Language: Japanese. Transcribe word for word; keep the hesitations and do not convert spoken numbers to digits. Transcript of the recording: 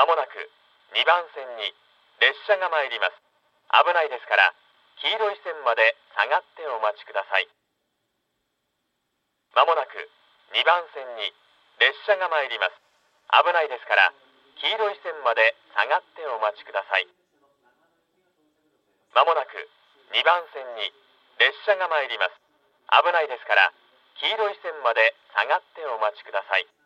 まもなくにばん線に列車が参ります。危ないですから黄色い線まで下がってお待ちください。まもなくにばん線に列車が参ります。危ないですから黄色い線まで下がってお待ちください。まもなくにばん線に列車が参ります。危ないですから黄色い線まで下がってお待ちください。